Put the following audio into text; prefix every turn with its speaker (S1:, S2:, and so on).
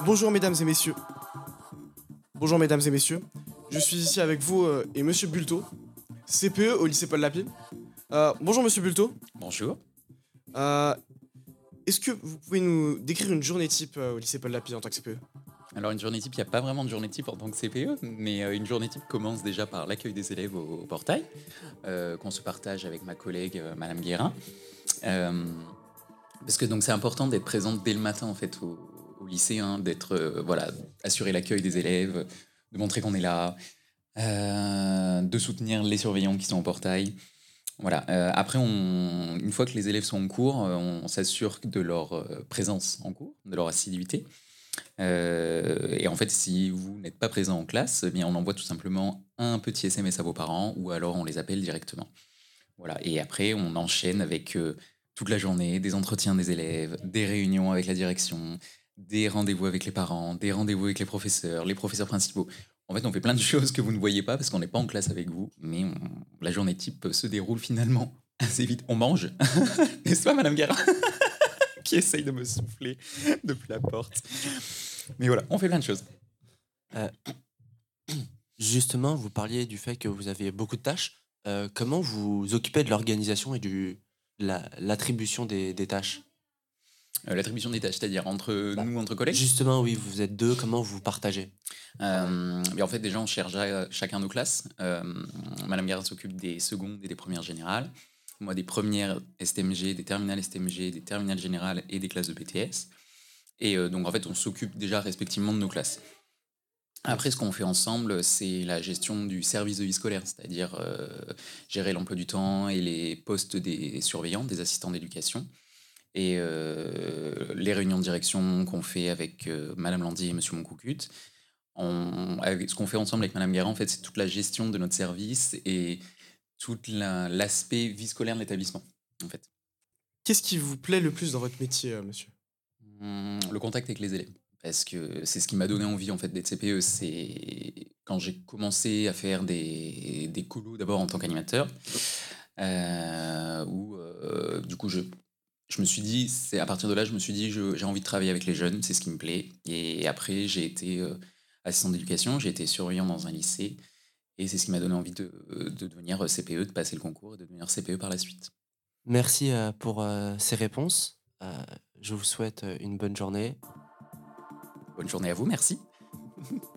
S1: Bonjour mesdames et messieurs. Bonjour mesdames et messieurs. Je suis ici avec vous et monsieur Bulto, CPE au lycée Paul Lapine. Bonjour monsieur Bulto.
S2: Bonjour.
S1: Euh, Est-ce que vous pouvez nous décrire une journée type au lycée Paul Lapine en tant que CPE?
S2: Alors une journée type, il n'y a pas vraiment de journée type en tant que CPE, mais une journée type commence déjà par l'accueil des élèves au portail, qu'on se partage avec ma collègue Madame Guérin. Euh, Parce que donc c'est important d'être présente dès le matin en fait au lycée, hein, d'être voilà, assurer l'accueil des élèves, de montrer qu'on est là, de soutenir les surveillants qui sont au portail. Voilà. Après, une fois que les élèves sont en cours, on s'assure de leur présence en cours, de leur assiduité. Et en fait, si vous n'êtes pas présent en classe, eh bien, on envoie tout simplement un petit SMS à vos parents ou alors on les appelle directement. Voilà. Et après, on enchaîne avec toute la journée, des entretiens des élèves, des réunions avec la direction, des rendez-vous avec les parents, des rendez-vous avec les professeurs principaux. En fait, on fait plein de choses que vous ne voyez pas parce qu'on n'est pas en classe avec vous, mais la journée type se déroule finalement assez vite. On mange, n'est-ce pas, Madame Guerra, qui essaye de me souffler depuis la porte. Mais voilà, on fait plein de choses.
S3: Euh, Justement, vous parliez du fait que vous avez beaucoup de tâches. Comment vous occupez de l'organisation et l'attribution des tâches?
S2: L'attribution des tâches, c'est-à-dire entre
S3: Bah,
S2: nous, entre collègues.
S3: Justement, oui, vous êtes deux, comment vous partagez?
S2: Mais en fait, déjà, on cherche chacun nos classes. Madame Guérin s'occupe des secondes et des premières générales. Moi, des premières STMG, des terminales STMG, des terminales générales et des classes de BTS. Et donc, en fait, on s'occupe déjà respectivement de nos classes. Après, ce qu'on fait ensemble, c'est la gestion du service de vie scolaire, c'est-à-dire gérer l'emploi du temps et les postes des surveillants, des assistants d'éducation, et les réunions de direction qu'on fait avec Madame Landy et Monsieur Moncoucut. Ce qu'on fait ensemble avec Madame Guérin, en fait, c'est toute la gestion de notre service et tout l'aspect vie scolaire de l'établissement, en fait.
S1: Qu'est-ce qui vous plaît le plus dans votre métier, monsieur?
S2: Le contact avec les élèves. Parce que c'est ce qui m'a donné envie en fait d'être CPE. C'est quand j'ai commencé à faire des colos d'abord en tant qu'animateur, où du coup je me suis dit, c'est à partir de là, je me suis dit, j'ai envie de travailler avec les jeunes, c'est ce qui me plaît. Et après, j'ai été assistant d'éducation, j'ai été surveillant dans un lycée, et c'est ce qui m'a donné envie de devenir CPE, de passer le concours et de devenir CPE par la suite.
S3: Merci pour ces réponses. Je vous souhaite une bonne journée.
S2: Bonne journée à vous, merci.